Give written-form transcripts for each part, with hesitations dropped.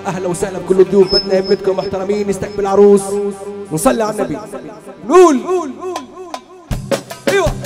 اهلا وسهلا بكل الضيوف، بدنا همتكم محترمين نستقبل عروس ونصلي على النبي. نقول ايوه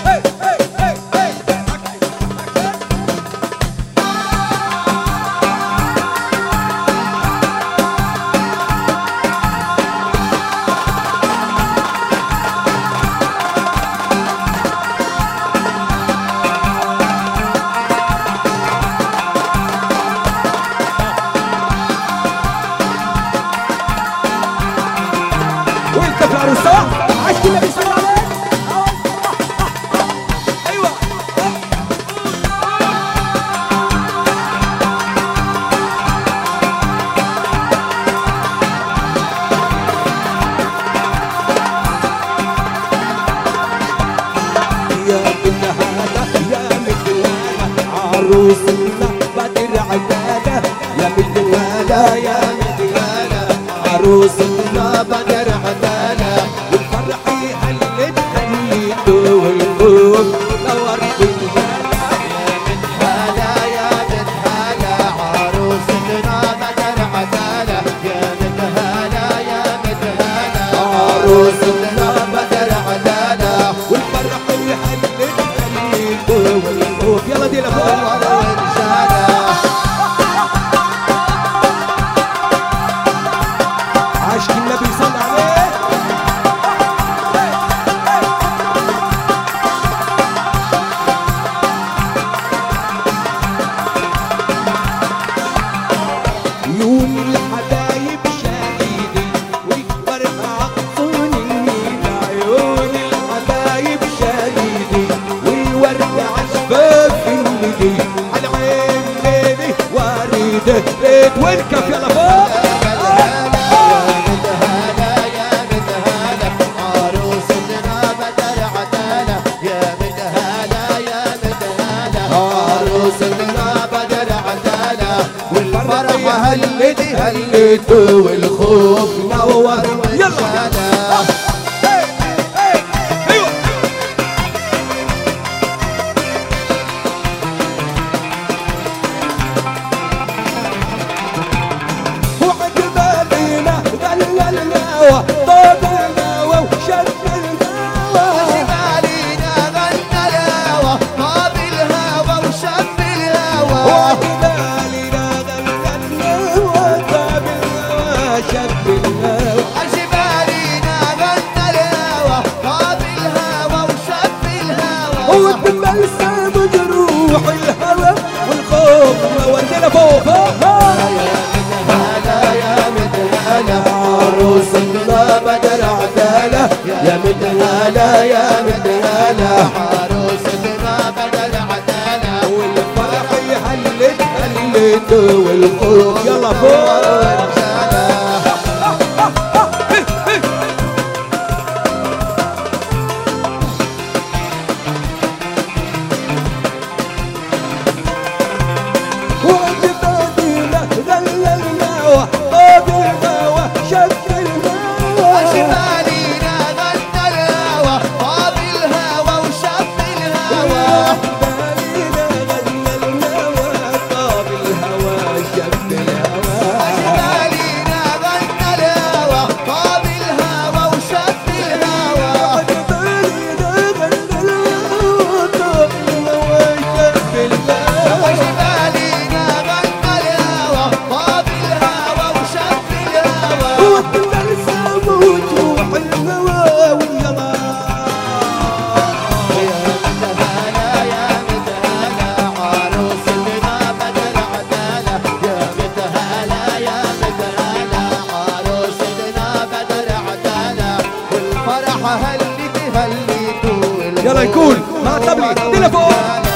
عروسنا بدر عدالة يا مديالة يا مديالة، عروسنا بدر عدالة والفرح يهلد هليت والقوم نور بالهلا يا مديالة يا مديالة، عروسنا بدر عدالة يا مديالة يا مديالة، عروسنا بدر عدالة والفرح يهلد هليت والقوم. يلا دي لفوق عاشق النبي صلى عليه. عيون الحبايب شاهدي والفرح عطون النيل، عيون الحبايب شاهدي والورد عشفاف الندي، على عين ليلي وارده بيت والكف. يلا فوق هلت والخوف نور. يلا وعجبالينا ذللنا طابلنا وشدلنا، وعجبالينا ذللنا طابلها وشد الهوى، عجبالينا غنى الهوى طاب الهوى وشب الهوى، وتبلسم جروح الهوى والخوف ودينا فوق. يا مدهالة عروسنا بدر عدالة يا مدهالة يا مدهالة، عروسنا بدر عدالة والفرح يهلت هلت والخوف. يلا فوق يلا يكون مع الطبلي.